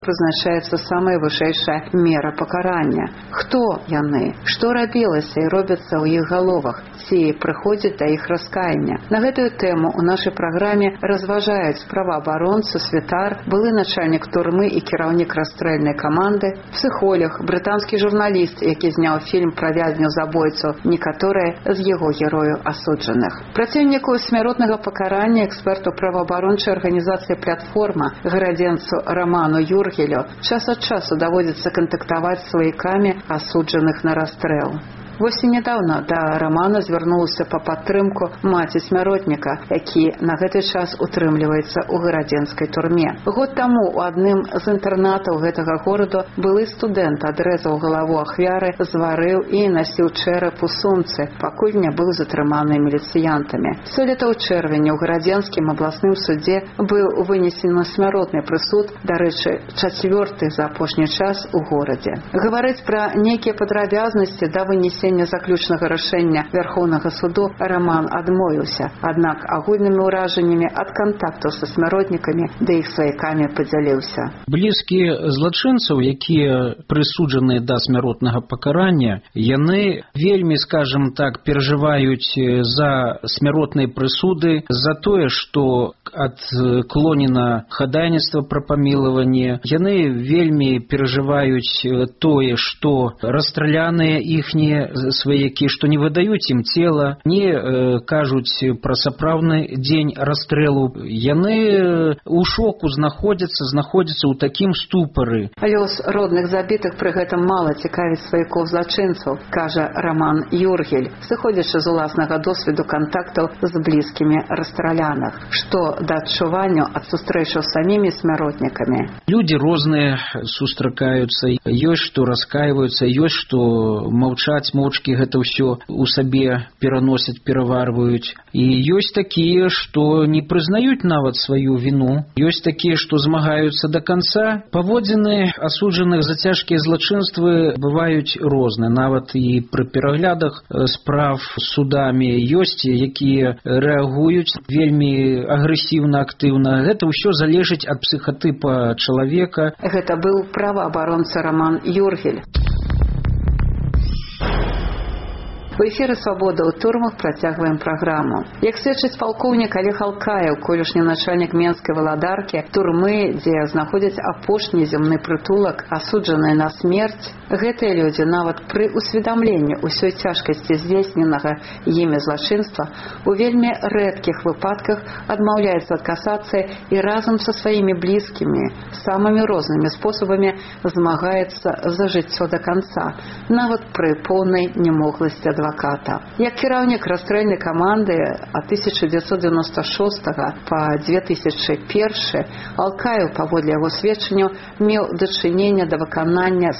прызначаецца самая вышэйшая мера пакарання. Хто яны? Што рабілася і робіцца ў іх галовах? Ці прыходзіць да іх раскаяння? На гэтую тэму ў нашай праграме разважаюць праваабаронца, святар, былы начальнік турмы і кіраўнік расстрэльнай каманды, псіхолог, брытанскі журналіст, які зняў фільм пра вязню-забойцу, некаторыя з яго герояў асуджаных. Праціўніку смяротнага пакарання, эксперту праваабарончай арганізацыі «Платформа» гарадзенцу Раману Юргелю час ад часу даводзіцца кантактаваць з сваякамі асуджаных на расстрэл. Вось і нядаўна да Рамана звярнулася па падтрымку маці смяротніка, які на гэты час утрымліваецца ў гарадзенскай турме. Год таму ў адным з інтэрнатаў гэтага гораду былы студэнт адрэзаў галаву ахвяры, зварыў і насіў чэрап у сумцы, пакуль не быў затрыманы міліцыянтамі. Сёлета ў чэрвені ў гарадзенскім абласным судзе быў вынесены смяротны прысуд, дарэчы, 4-ты за апошні час у горадзе. Гаварыць пра нейкія падрабязнасці да вынесення заключнага рашэння Вярхоўнага суду Раман адмовіўся, аднак агульнымі ўражаннямі ад кантактаў са смяротнікамі да іх сваякамі падзяліўся. Блізкія злачынцаў, якія прысуджаныя да смяротнага пакарання, яны вельмі, скажем так, перажываюць за смяротныя прысуды, за тое, што адклонена хадайніцтва пра памілаванне. Яны вельмі перажываюць тое, што расстраляныя іхнія сваякі, што не выдаюць ім цела, не кажуць пра сапраўдны дзень расстрэлу. Яны ў шоку знаходзяцца ў такім ступары. Лёс родных забітых пры гэтым мала цікавіць сваякоў злачынцаў, кажа Раман Юргель, сыходзячы з уласнага досведу кантактаў з блізкімі расстраляных. Што да адчуванню ад сустрэчаў з самімі смяротнікамі? Людзі розныя сустракаюцца, ёсць што раскайваюцца, ёсць што маўчаць моўчкі гэта ўсё у сабе пераносяць, пераварваюць. І ёсць такія, што не прызнаюць нават сваю віну. Ёсць такія, што змагаюцца да канца. Паводзіны асуджаных за цяжкія злачынствы бываюць розныя. Нават і пры пераглядах справ судамі ёсць, якія рэагуюць вельмі агрэсіўна, актыўна. Гэта ўсё залежыць ад псіхатыпа чалавека. Гэта быў праваабаронца Раман Юргель. У эфіры «Свабода» ў турмах працягваем праграму. Як сведчыць палкоўнік Олег Алкаев, колішні начальнік Менскай валадаркі, турмы, дзе знаходзяць апошні земны прытулак, асуджаныя на смерць, гэтыя людзі нават пры усведамленні ўсёй цяжкасці здзейсненага імі злачынства у вельмі рэдкіх выпадках адмаўляюцца ад касацыі і разам са сваімі блізкімі самымі рознымі спосабамі змагаецца за жыццё да канца, нават пры поўнай немогласці адваката. Як кіраўнік расстрэльнай каманды ад 1996 па 2001 Алкаев, паводле яго сведчанняў, меў дачыненне да выканання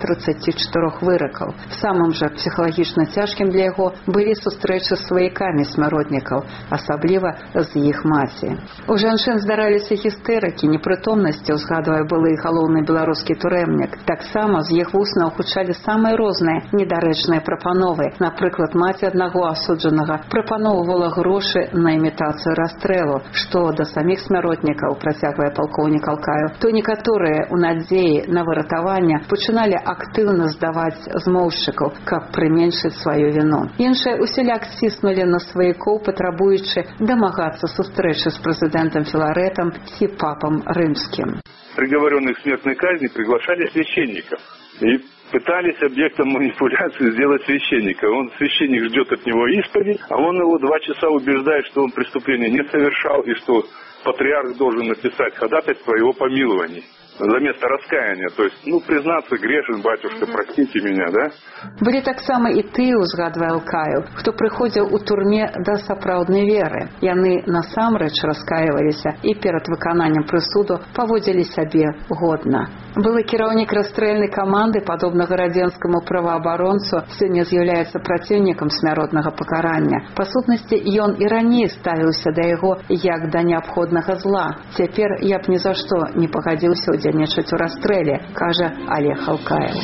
134 выракаў. Самым жа псіхалагічна цяжкім для яго былі сустрэчы з сваякамі смяротнікаў, асабліва з іх маці. У жанчын здараліся гістэрыкі, непрытомнасці, узгадвае былы галоўны беларускі турэмнік. Таксама з іх вуснаў гучалі самыя розныя недарэчныя прапановы. Напрыклад, маці аднаго асуджанага прапаноўвала грошы на імітацыю расстрэлу. Што да саміх смяротнікаў, працягвае палкоўнік Алкаев, то некаторыя ў надзеі на выратаванне пачыналі актыўна здаваць змоўшчыкаў, каб прыменшыць сваю віну. Іншыя усяляк ціснулі на сваякоў, патрабуючы дамагацца сустрэчы з прэзідэнтам Філарэтам ці папам рымскім. Приговоренных к смертной казни приглашали священников и пытались объектом манипуляции сделать священника. Священник ждет от него исповедь, а он его 2 часа убеждает, что он преступление не совершал и что патриарх должен написать ходатайство о его помиловании за место раскаяния. То есть, признаться, грешен, батюшка, простите меня, да? Былі таксама і тыя, узгадвае Алкаев, хто прыходзіў у турме да сапраўднай веры. Яны насамрэч раскаиваліся і перад выкананнем прысуду паводзілі сябе годна. Былы кіраўнік расстрэльнай каманды, падобна гарадзенскаму праваабаронцу, сёння з'яўляецца праціўнікам смяротнага пакарання. Па сутнасці, ён і раней ставіўся да яго як да неабходнага зла. Цяпер я б ні за што не пагадзіўся удзельнічаць у расстрэле, кажа Олег Алкаев.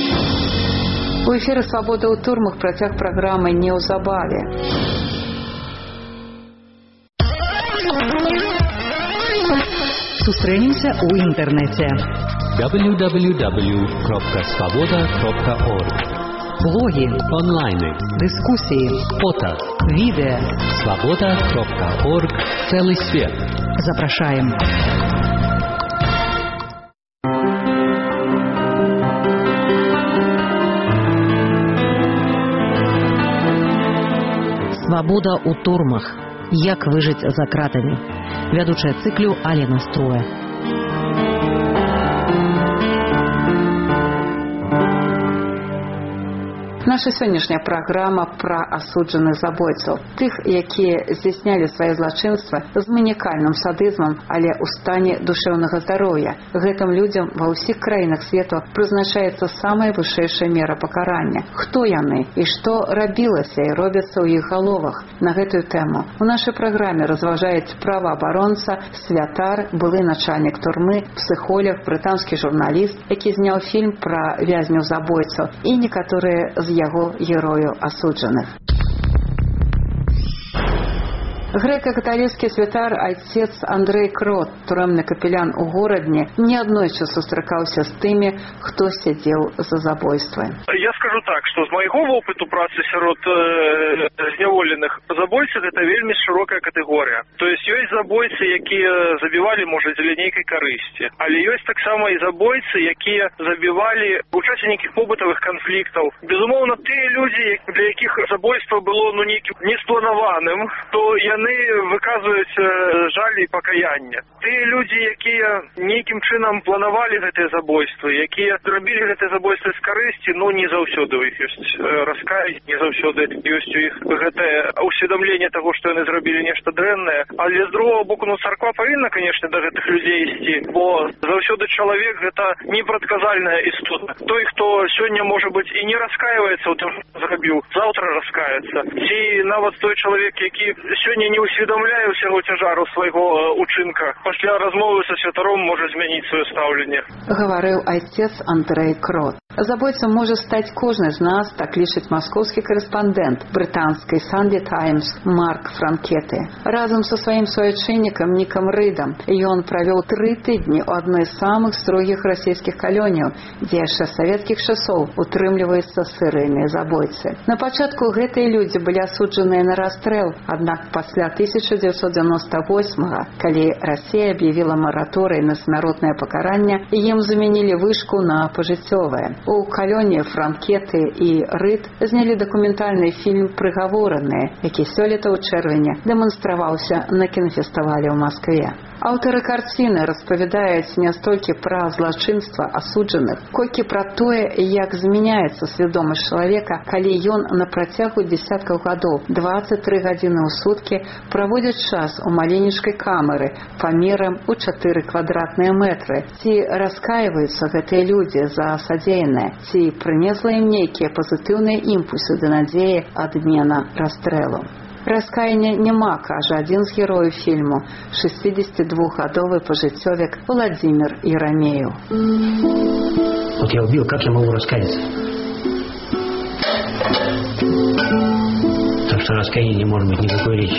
У эфіры «Свабода» ў турмах працяг праграмы неўзабаве. Сустрэнемся ў інтэрнэце. www.svoboda.org. Блоги, Онлайни, дискусії, фото, відео. svoboda.org. Целый свет. Запрошаємо. Свабода у турмах. Як вижить за кратамі. Вядучая цыклю Алена Струя. Наша сённяшняя праграма пра асуджаных забойцаў, тых, якія здзяйснялі свае злачынства з манікальным садызмам, але ў стане душэўнага здароўя. Гэтым людзям ва ўсіх краінах свету прызначаецца самая вышэйшая мера пакарання. Хто яны і што рабілася і робіцца ў іх галовах? На гэтую тэму у нашай праграме разважаюць праваабаронца, святар, былы начальнік турмы, псіхолог, брытанскі журналіст, які зняў фільм пра вязняў-забойцаў і некаторыя з яго герояў асуджаных. Грэка-каталіцкі святар айцец Андрэй Крот, турэмны капелян у горадні, неаднойчы сустракаўся з тымі, хто сядзеў за забойствы. Я скажу так, што з майго вопыту працы сярод зняволеных забойцаў гэта вельмі шырокая катэгорыя. То есть ёсць забойцы, якія забівалі, можа, дзеля нейкай карысці, але ёсць таксама і забойцы, якія забівалі у часе нейкіх побытавых канфліктаў. Безумоўна, тыя людзі, для якіх забойства было нейкім неспланаваным, то яны выказваюць жаль і пакаянне. Тыя людзі, якія нейкім чынам планавалі гэтыя забойствы, якія зрабілі гэтыя забойствы з карысці, не заўсёды ў іх ёсць раскаянне, не заўсёды ёсць у іх гэтае усведамленне таго, што яны зрабілі нешта дрэннае. Але з другого боку, царква павінна, канешне, да гэтых людзей ісці, бо заўсёды чалавек гэта непрадказальная істота. Той, хто сёння, можа быць, і не раскаиваецца ў тым, што зрабіў, заўтра раскаецца. Ці нават той чалавек, які сёння не усведамляе ўсяго цяжару свайго учынка, пасля размовы са святаром можа змяніць сваё стаўленне. Гаварыў айцец Андрэй Крот. Забойцам можа стаць кожны з нас, так лічыць маскоўскі карэспандэнт брытанскай Sunday Times Марк Франкеты. Разам са сваім суайчыннікам Нікам Рыдам ён правёў 3 тыдні ў адной з самых строгіх расійскіх калоніяў, дзе яшчэ з савецкіх часоў утрымліваюцца серыйныя забойцы. На пачатку гэтыя людзі былі асуджаныя на расстрэл, аднак пасля 1998-га, калі Расія аб'явіла мараторый на смяротнае пакаранне, ім замянілі вышку на пажыццёвае. У калоніі Франкеты і Рыд знялі дакументальны фільм «Прыгавораныя», які сёлета ў чэрвені дэманстраваўся на кінафестывалі ў Маскве. Аўтары карціны распавядаюць не столькі пра злачынства асуджаных, колькі пра тое, як змяняецца свядомасць чалавека, калі ён на працягу дзесяткаў гадоў 23 гадзіны ў суткі праводзіць час у маленечкай камеры памерам у 4 квадратныя метры. Ці раскаиваюцца гэтыя людзі за садзеянае, ці прынесла ім нейкія пазітыўныя імпульсы да надзеі адмена расстрэлу. Раскаяния няма, кажа один з героев фільму, 62-гадовый пожитцовик Владимир Яромеев. Вот я убил, как я могу раскаяться? Так что раскаяния не может быть никакой речи.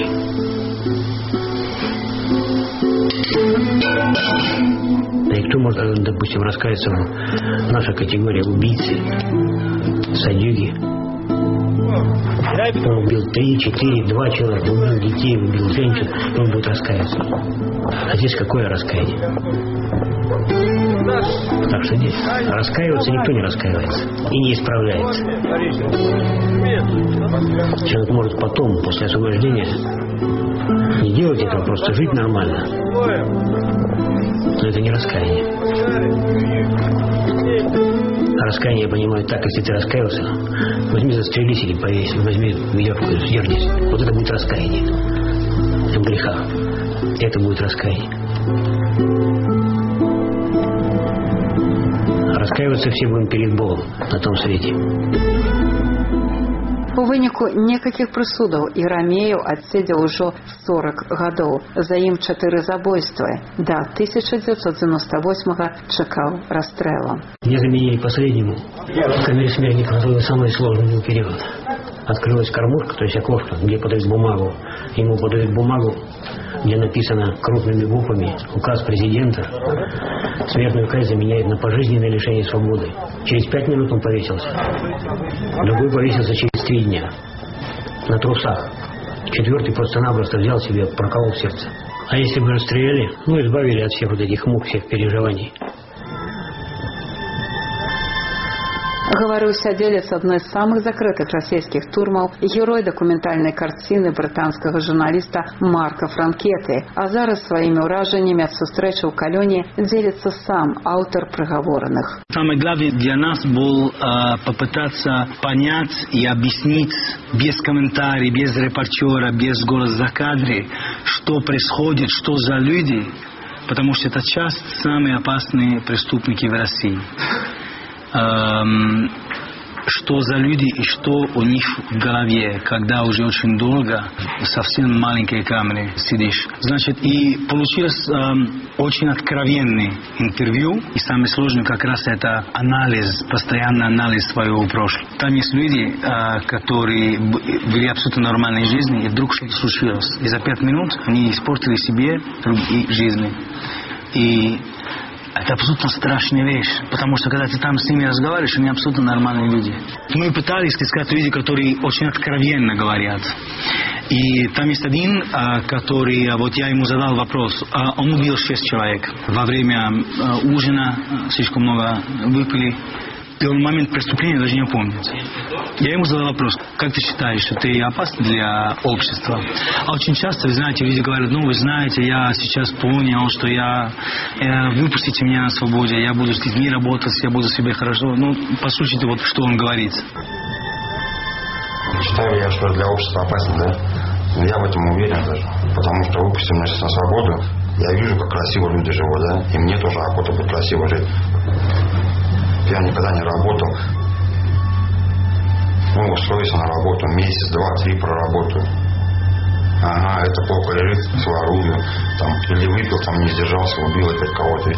Да и кто может, допустим, раскаяться? Наша категория убийцы, садюги. Он убил 3, 4, 2 человека, убил детей, убил женщин, он будет раскаяться. А здесь какое раскаяние? Так что здесь раскаиваться никто не раскаивается и не исправляется. Человек может потом, после освобождения, не делать этого, просто жить нормально. Но это не раскаяние. Раскаяние я понимаю так, если ты раскаялся, возьми застрелись или повесься, возьми веревку, съеждись. Вот это будет раскаяние в грехах. Это будет раскаяние. Раскаиваться все будем перед Богом на том свете. У выніку некалькіх прысудаў Ярамеев адседзеў ужо 40 гадоў. За ім 4 забойствы. Да 1998-го чакаў расстрэлу. Мне заменили последнему. В камере смертников был самый сложный период. Открылась кормушка, то есть окошко, где подают бумагу. Ему подают бумагу, где написано крупными буквами указ президента, смертную казнь заменяет на пожизненное лишение свободы. Через 5 минут он повесился. Другой повесился через 3 дня. На трусах. 4-й просто-напросто взял себе, проколол сердце. А если бы расстреляли, избавили от всех вот этих мук, всех переживаний. Говорю, сядзелец одной з самых закрытых расійскіх турмаў, герой дакументальнай карціны брытанскага журналіста Марка Франкеты. А зараз сваімі ўражаннямі ад сустрэчы ў калоне дзеліцца сам аўтар прыгаворных. Самое главное для нас был попытаться понять и объяснить без комментариев, без репортера, без голоса за кадры, что происходит, что за люди, потому что это часть самые опасные преступники в России. Что за люди и что у них в голове, когда уже очень долго в совсем маленькой камере сидишь. Значит, и получилось очень откровенное интервью. И самое сложное как раз это анализ, постоянный анализ своего прошлого. Там есть люди, которые были абсолютно нормальной жизни, и вдруг что-то случилось. И за 5 минут они испортили себе и жизни. И это абсолютно страшная вещь, потому что когда ты там с ними разговариваешь, они абсолютно нормальные люди. Мы пытались искать люди, которые очень откровенно говорят. И там есть один, который, вот я ему задал вопрос, он убил 6 человек. Во время ужина слишком много выпили. И он в момент преступления даже не помнит. Я ему задал вопрос, как ты считаешь, что ты опасен для общества? А очень часто, вы знаете, люди говорят, вы знаете, я сейчас понял, что выпустите меня на свободе, я буду с детьми работать, я буду себе хорошо. Послушайте, вот что он говорит. Считаю я, что для общества опасен, да? Я в этом уверен даже. Потому что выпустим меня сейчас на свободу, я вижу, как красиво люди живут, да? И мне тоже охота будет красиво жить. Я никогда не работал. Устроился на работу. Месяц, 2-3 проработаю. Ага, это плохо лежит, свооружие. Или выпил, не сдержался, убил опять кого-то.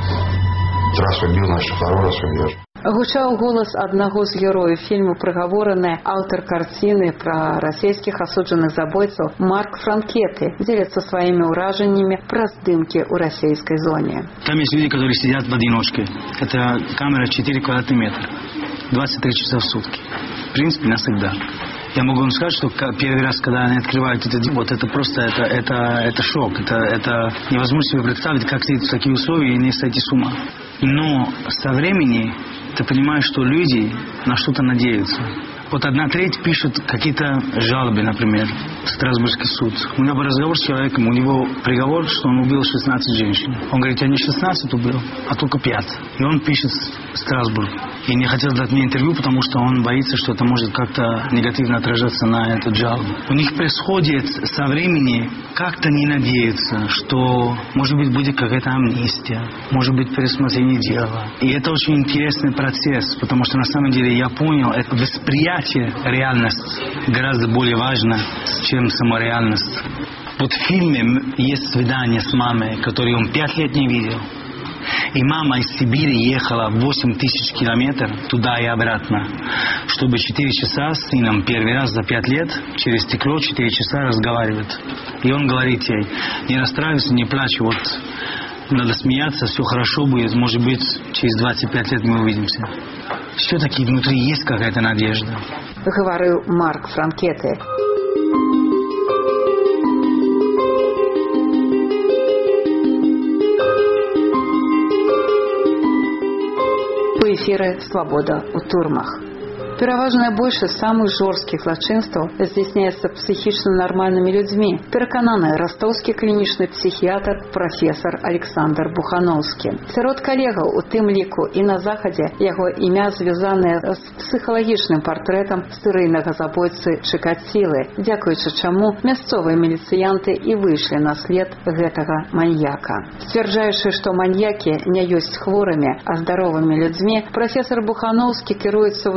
Раз убил, значит, 2-й раз убьешь. Гучаў голас аднаго з герояў фільму «Прыгавораны», аўтар карціны пра расійскіх асуджаных забойцаў Марк Франкеты дзеліцца сваімі ўражаннямі пра здымкі ў расійскай зоне. Там есть люди, которые сидят в одиночке. Это камера 4 квадратных метра. 23 часа в сутки. В принципе, навсегда. Я могу вам сказать, что первый раз, когда они открывают это просто это шок. Это невозможно себе представить, как сидеть в таких условиях и не сойти с ума. Но со временем ты понимаешь, что люди на что-то надеются. Вот 1/3 пишут какие-то жалобы, например, в Страсбургский суд. У меня был разговор с человеком, у него приговор, что он убил 16 женщин. Он говорит, я не 16 убил, а только 5. И он пишет в Страсбург. И не хотел дать мне интервью, потому что он боится, что это может как-то негативно отражаться на эту жалобу. У них происходит со временем, как-то не надеются, что, может быть, будет какая-то амнистия, может быть, пересмотрение дела. И это очень интересный процесс, потому что на самом деле я понял, это восприятие реальность гораздо более важно, чем сама реальность. Вот в фильме есть свидание с мамой, которую он 5 лет не видел. И мама из Сибири ехала 8000 километров туда и обратно, чтобы 4 часа с сыном первый раз за 5 лет через стекло 4 часа разговаривать. И он говорит ей, не расстраивайся, не плачь, вот надо смеяться, все хорошо будет, может быть, через 25 лет мы увидимся. Все-таки внутри есть какая-то надежда. Говорил Марк Франкеты. У эфіры «Свабода ў турмах». Пераважная большасць самых жорсткіх злачынстваў здзяйсняецца псіхічна нармальнымі людзьмі, перакананы ростовскі клінічны псіхіятр прафесар Александр Бухановскі. Сярод калегаў, у тым ліку і на захадзе, яго імя звязанае з псіхалагічным партрэтам серыйнага забойцы Чыкацілы, дзякуючы чаму мясцовыя міліцыянты і выйшлі на след гэтага маньяка. Сцвярджаючы, што маньякі не ёсць хворымі, а здаровымі людзьмі, прафесар Бухановскі кіруецца вучэннямі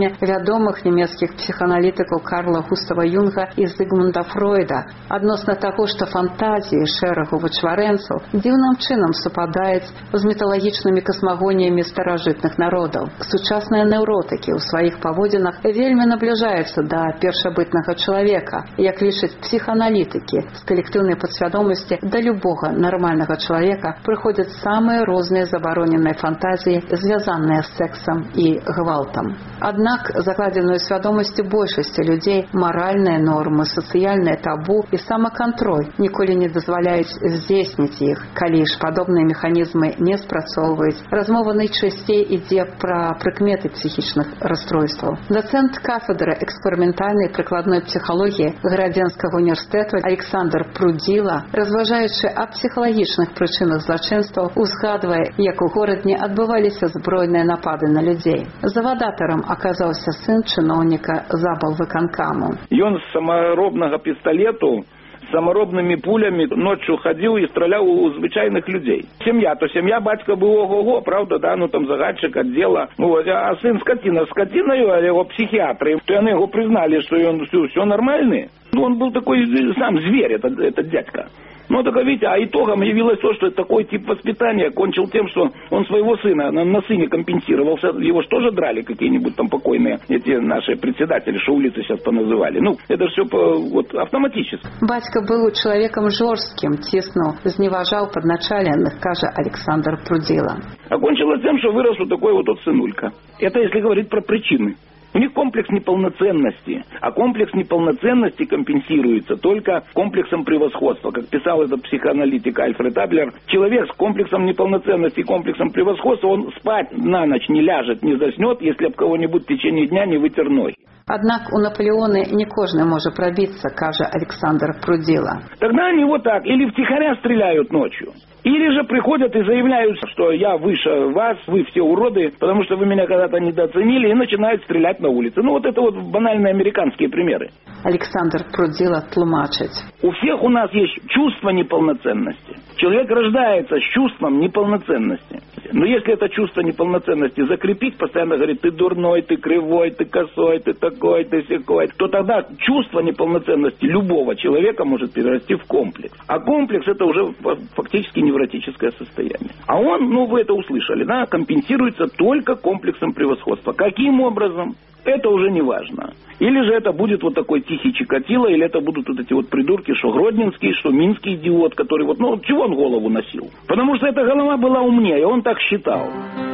словамі вядомых нямецкіх псіхааналітыкаў Карла Густава Юнга і Зігмунда Фройда адносна таго, што фантазіі шэрагу вычварэнцаў дзіўным чынам супадаюць з міталагічнымі касмагоніямі старажытных народаў. Сучасныя неўротыкі ў сваіх паводзінах вельмі набліжаюцца да першабытнага чалавека. Як лічаць псіхааналітыкі, з калектыўнай падсвядомасці да любога нармальнага чалавека прыходзяць самыя розныя забароненыя фантазіі, звязаныя з сексам і гвалтам. Аднак закладзеную свядомасцю большасці людзей маральныя нормы, сацыяльныя табу і самакантроль ніколі не дазваляюць здзейсніць іх. Калі ж падобныя механізмы не спрацоўваюць, размова найчасцей ідзе пра прыкметы псіхічных расстройстваў. Дацэнт кафедры эксперыментальнай прыкладной псіхалогіі Гарадзенскага універсітэту Александр Прудзіла, разважаючы аб псіхалагічных прычынах злачынстваў, узгадвае, як у горадні адбываліся збройныя напады на людзей. Завадатарам аказаўся сын чыноўніка заблвыканкаму. Ён з самаробнага пісталету самаробнымі пулямі ноччу хадзіў і страляў у звычайных людзей. Сям'я, бацька быў ого-го, правда, да, ну там загадчык аддзела. А сын скаціна, скацінаю, а яго псіхіатры, то яны яго прызналі, што ён все нормальны. Он был такой сам зверь, этот дядька. Ну, так видите, а итогом явилось то, что такой тип воспитания кончил тем, что он своего сына на сыне компенсировался. Его же тоже драли какие-нибудь там покойные, эти наши председатели, что улицы сейчас поназывали. Ну, это все вот автоматически. Батька был человеком жестким, тиснул, зневажал подначаленных, каже Александр Прудзіла. А кончилось тем, что вырос вот такой вот сынулька. Это если говорить про причины. У них комплекс неполноценности, а комплекс неполноценности компенсируется только комплексом превосходства. Как писал этот психоаналитик Альфред Адлер, человек с комплексом неполноценности и комплексом превосходства, он спать на ночь не ляжет, не заснет, если об кого-нибудь в течение дня не вытер ноги. Однако у Наполеона не кожный может пробиться, каже Александр Прудзіла. Тогда они вот так, или втихаря стреляют ночью, или же приходят и заявляют, что я выше вас, вы все уроды, потому что вы меня когда-то недооценили, и начинают стрелять на улице. Ну вот это вот банальные американские примеры. Александр Прудзіла тлумачить. У всех у нас есть чувство неполноценности. Человек рождается с чувством неполноценности. Но если это чувство неполноценности закрепить, постоянно говорит, ты дурной, ты кривой, ты косой, ты такой, ты сякой, то тогда чувство неполноценности любого человека может перерасти в комплекс. А комплекс это уже фактически невротическое состояние. А он, ну вы это услышали, да, компенсируется только комплексом превосходства. Каким образом? Это уже не важно. Или же это будет вот такой тихий Чикатило, или это будут вот эти вот придурки, что Гродненский, что Минский идиот, который вот, ну, чего он голову носил? Потому что эта голова была умнее, он так считал.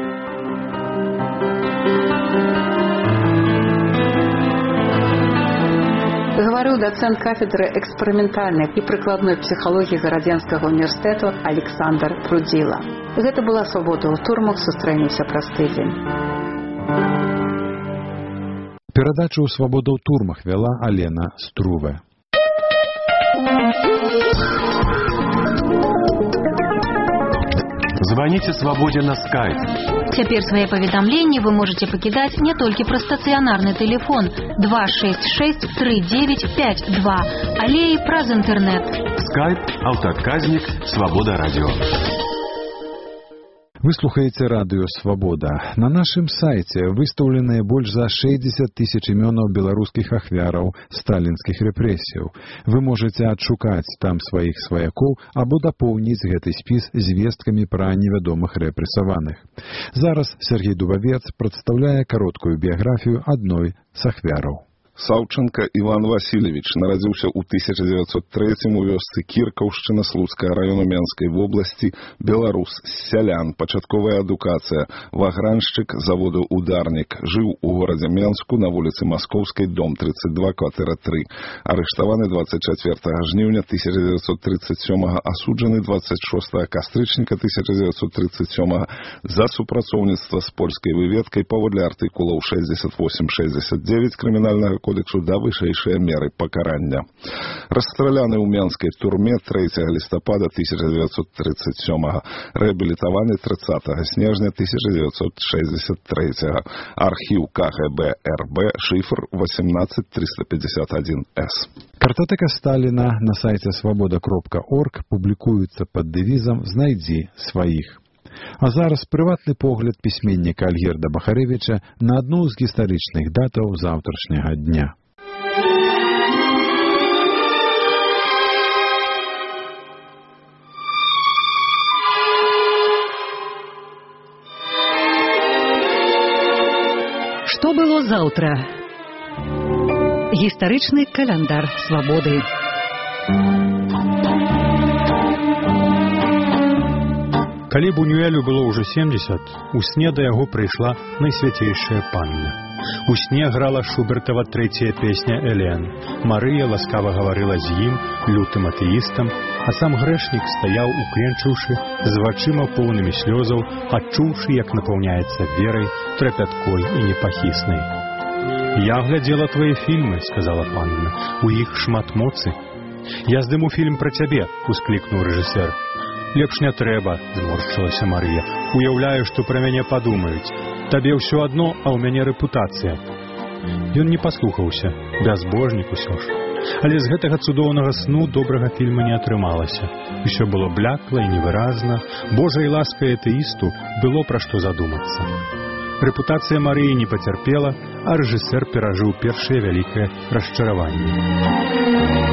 Говорил доцент кафедры экспериментальной и прикладной психологии Гарадзенскага университета Александр Прудзіла. Это была «Свобода ў турмах». Сустрэнемся праз тыдзень. Перадачу «Свобода ў турмах» вела Алена Струве. Звоните «Свободе» на Skype. Цяпер свае паведамленні вы можете пакідаць не толькі праз стацыянарны тэлефон 266 3952, але і праз інтэрнэт. Skype, аўтаадказнік, «Свобода радио». Вы слухаеце радыё «Свабода». На нашым сайце выстаўленыя больш за 60 тысяч імёнаў беларускіх ахвяраў сталінскіх рэпрэсіяў. Вы можаце адшукаць там сваіх сваякоў або дапоўніць гэты спіс звесткамі пра невядомых рэпрэсаваных. Зараз Сергей Дубавец прадстаўляе кароткую біяграфію адной з ахвяраў. Саўченко Іван Васильевич нарадзіўся ў 1903 у вёсцы Кіркаўшчына Слуцкага раёну Менскай вобласці, беларус, сялян, пачатковая адукацыя, ваграншчык заводу «Ударнік». Жыў у горадзе Менску на вуліцы Маскоўскай, дом 32, кватэра 3. Арыштаваны 24 жніўня 1937, асуджаны 26 кастрычніка 1937 за супрацоўніцтва з польскай выведкай паводле артыкулаў 68-69 крымінальнага кодексу да вышэйшыя меры пакарання. Расстраляны ў Менскай турме 3 лістапада 1937, рэабілітаваны 30 снежня 1963. Архіў КГБ РБ, шифр 18351С. Картотека Сталіна на сайце свобода.орг публікуецца пад дэвізам «Знайдзі сваіх». А зараз прыватны погляд пісьменніка Альгерда Бахарэвіча на адну з гістарычных датаў заўтрашняга дня. Што было заўтра? Гістарычны каляндар свабоды. Калі Бунюэлю было ўжо 70, у сне да яго прыйшла найсвяцейшая панна. У сне грала Шубертава трэцяя песня «Элен». Марыя ласкава гаварыла з ім, лютым атэістам, а сам грэшнік стаяў, укленчыўшы, з вачыма поўнымі слёзаў, адчуўшы, як напаўняецца верай, трапяткой і непахіснай. «Я глядзела твае фільмы», — сказала панна, — «у іх шмат моцы». «Я здыму фільм пра цябе», — усклікнуў рэжысэр. «Лепш не трэба», — зморшчылася Марыя. «Уяўляю, што пра мяне падумаюць. Табе ўсё адно, а ў мяне рэпутацыя». Ён не паслухаўся, бязбожнік усё ж. Але з гэтага цудоўнага сну добрага фільма не атрымалася. Усё было блякла і невыразна. Божай ласкай атэісту было пра што задумацца. Рэпутацыя Марыі не пацярпела, а рэжысэр перажыў першае вялікае расчараванне.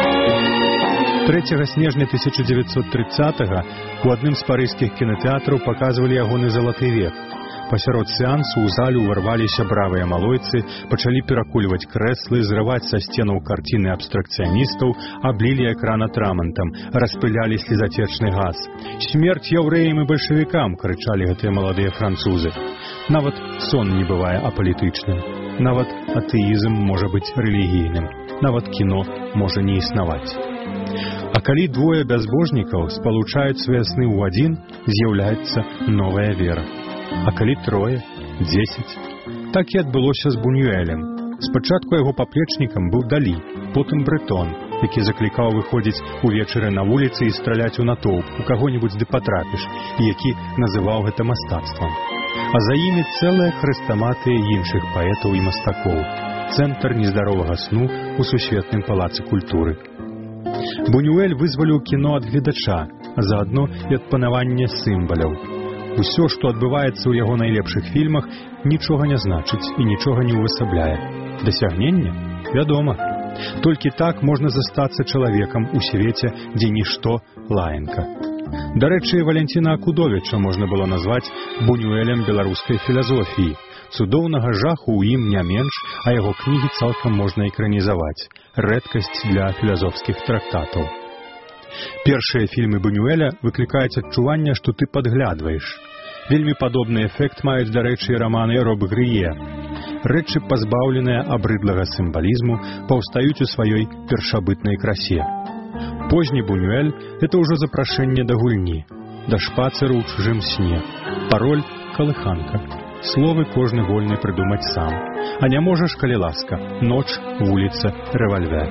3 снежня 1930-го у адным з парыжскіх кінатэатраў паказвалі ягоны залаты век. Пасярод сеансу ў залю ўварваліся бравыя малойцы, пачалі перакульваць крэслы, зрываць са сценаў карціны абстракцыяністаў, аблілі экран атрамантам, распылялі слезацечны газ. «Смерць яўрэям і бальшавікам!» — крычалі гэтыя маладыя французы. Нават сон не бывае апалітычным. Нават атэізм можа быць рэлігійным. Нават кіно можа не існаваць. А калі двое бязбожнікаў спалучаюць свае сны ў адзін, з'яўляецца новая вера. А калі трое, 10. Так і адбылося з Бунюэлем. Спачатку яго паплечнікам быў Далі, потым Брэтон, які заклікаў выходзіць увечары на вуліцы і страляць у натоўп, у каго-небудзь ды патрапіш, і які называў гэта мастацтвам. А за імі цэлая хрэстаматыя іншых паэтаў і мастакоў. Цэнтр нездаровага сну ў сусветным палацы культуры. Бунюэль вызваліў кіно ад гледача, а заадно і ад панавання сімваляў. Усё, што адбываецца ў яго найлепшых фільмах, нічога не значыць і нічога не ўвасабляе. Дасягненне? Вядома. Толькі так можна застацца чалавекам у свеце, дзе нішто лаянка. Дарэчы, Валянціна Акудовіча можна было назваць Бунюэлем беларускай філазофіі. Цудоўнага жаху ў ім не менш, а яго кнігі цалкам можна экранізаваць. Рэдкасць для філазофскіх трактатаў. Першыя фільмы Бунюэля выклікаюць адчуванне, што ты падглядваеш. Вельмі падобны эфект маюць, дарэчы, раманы Роб Грые. Рэчы, пазбаўленыя абрыдлага сімвалізму, паўстаюць у сваёй першабытнай красе. Позні Бунюэль — это ўжо запрашэнне да гульні, да шпацыру ў чужым сне. Пароль — калыханка. Словы кожны вольны прыдумаць сам. А не можаш, калі ласка, ноч, вуліца, рэвальвер.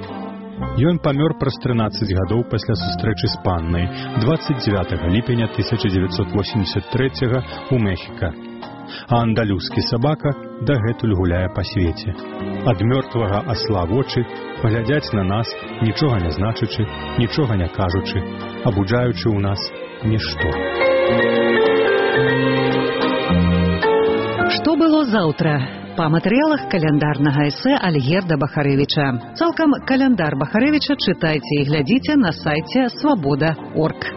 Ён памёр праз 13 гадоў пасля сустрэчы з паннай 29 ліпеня 1983 у Мехіка. А андалюзскі сабака дагэтуль гуляе па свеце. Ад мёртвага асла вочы паглядзяць на нас, нічога не значачы, нічога не кажучы, абуджаючы ў нас нішто. Што было заўтра? Па матэрыялах каляндарнага эсэ Альгерда Бахарэвіча. Цалкам каляндар Бахарэвіча чытайце і глядзіце на сайце свабода.орг.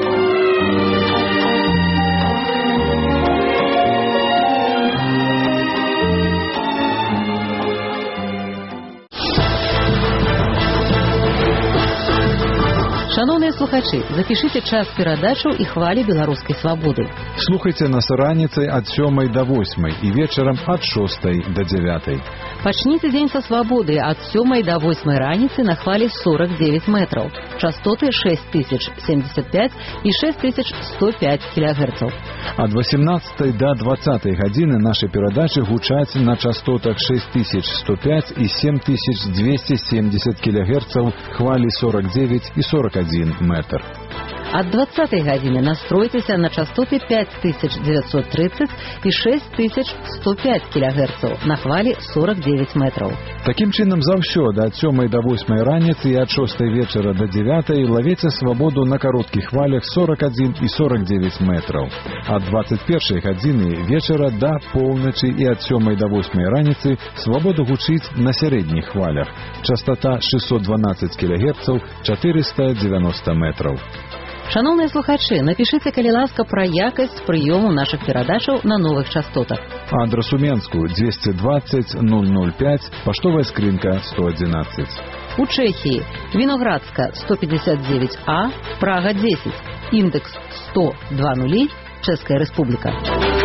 Шановныя слухачы, запішыце час перадачаў і хвалі беларускай свабоды. Слухайце нас раніцай ад 7 до 8 і вечарам ад 6 до 9. Пачніце дзень са свабоды ад 7 до 8 раніцы на хвалі 49 метраў. Частоты 6075 і 6105 кГц. Ад 18 до 20 гадзіны нашы перадачы гучаць на частотах 6105 і 7270 кГц, хвалі 49 і 41 метр. Ад 20-й гадзіны настройцеся на частоты 5930 і 6105 кГц на хвалі 49 метраў. Такім чынам, заўсёды ад 7 до 8 раніцы і ад 6 вечара до 9 лавіце свабоду на кароткіх хвалях 41 і 49 метраў. Ад 21 гадзіны вечара да поўначы і ад 7 до 8 раніцы свабоду гучыць на сярэдніх хвалях. Частота 612 кГц, 490 метраў. Шановныя слухачы, напішыце, калі ласка, пра якасць прыёму нашых перадачаў на новых частотах. Адрес у Менску 220 005, паштовая скрынка 111. У Чэхіі Віноградска 159А, Прага 10, індекс 10020, Чэшская Рэспубліка.